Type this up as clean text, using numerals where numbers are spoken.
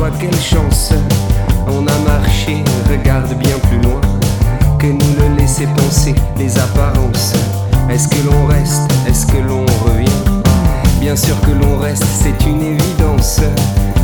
toi, quelle chance. On a marché, regarde bien plus loin que nous le laissaient penser les apparences. Est-ce que l'on reste, est-ce que l'on revient? Bien sûr que l'on reste, c'est une évidence.